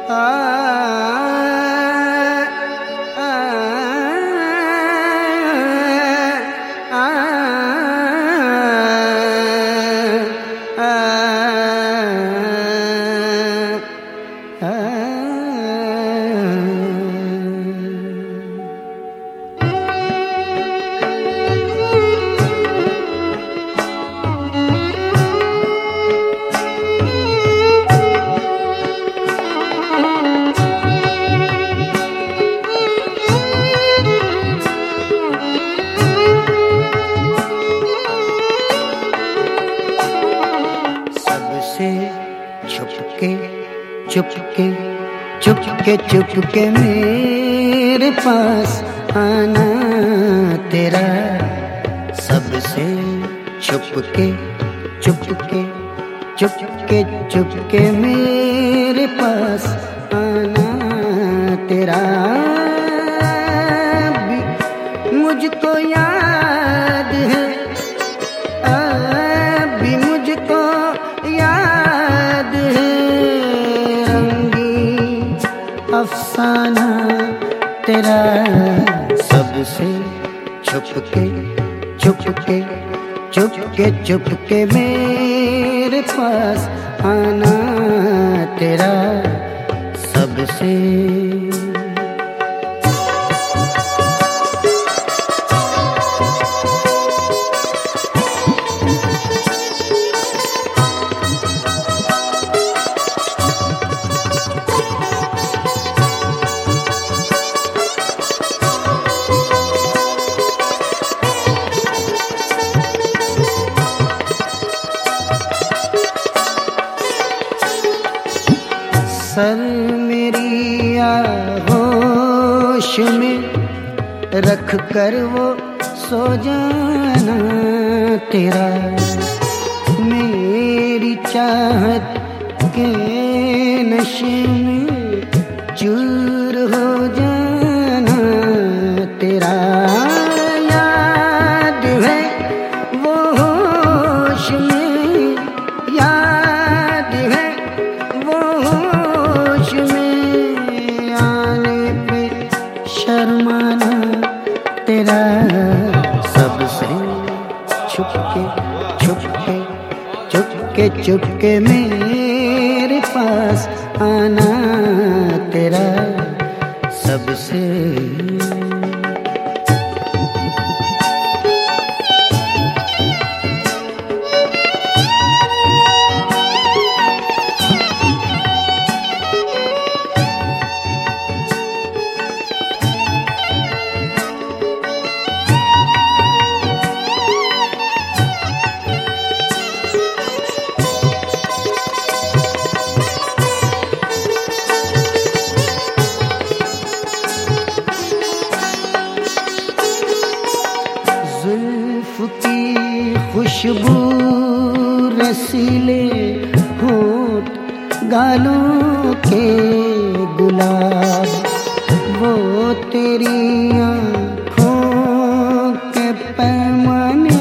चुपके चुपके चुपके मेरे पास आना तेरा, सबसे छुपके चुपके चुपके चुपके मेरे पास आना तेरा। मुझको याद है, अभी मुझको याद है, रंगीन अफसाना तेरा, सबसे छुपके चुपके चुपके चुपके मेरे पास आना तेरा, सबसे। सर मेरी आगोश में रख कर वो सो जाना तेरा, मेरी चाहत के नशे में चूर हो जाना तेरा। याद है वो होश में, याद है वो होश में, आने पे शर्माना तेरा, सबसे छुपके छुपके चुपके चुपके मेरे पास आना तेरा, सबसे। जुल्फ की खुशबू रसीले होठ गालों के गुलाब, वो तेरी आँखों के पैमाने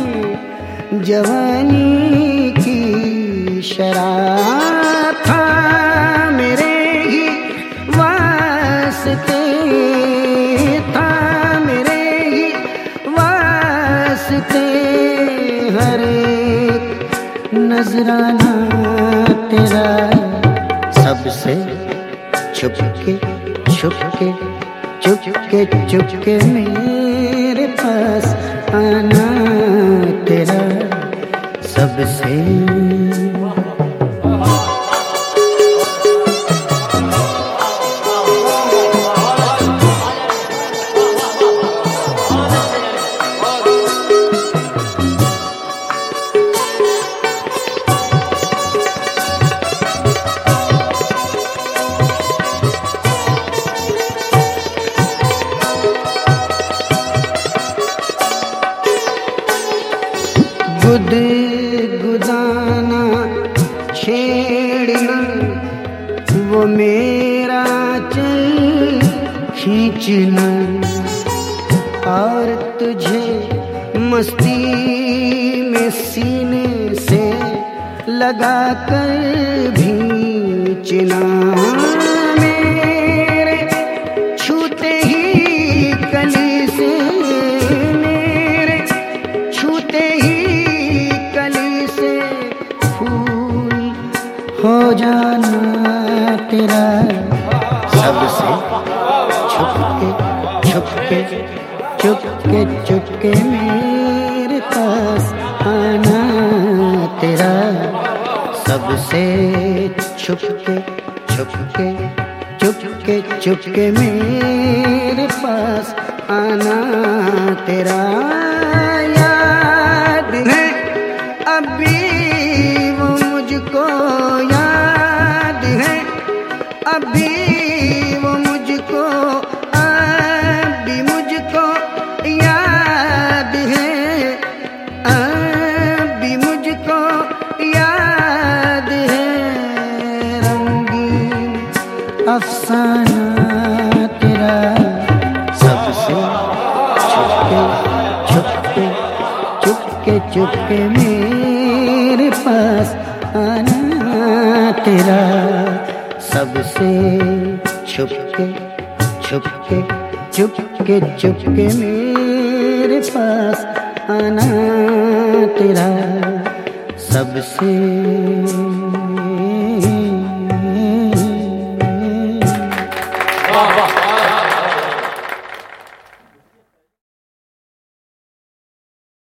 जवानी की शराब, था मेरे ही वास्ते, था मेरे ही वास्ते, हर एक नजराना तेरा, सबसे छुपके छुपके चुपके चुपके मेरे पास आना तेरा, सबसे। गुदगुदाना छेड़ना वो मेरा चल खींचना, और तुझे मस्ती में सीने से लगा कर भींचना, हो जाना तेरा, सबसे छुपके चुपके मेरे पास आना तेरा, सबसे छुपके चुपके मेरे पास आना तेरा। याद है अभी वो मुझको, याद है अभी वो मुझको, अभी मुझको याद है, अभी मुझको याद है। रंगीन अफसाना तेरा, सबसे चुपके मेरे पास आना तेरा, सबसे चुपके मेरे पास आना तेरा, सबसे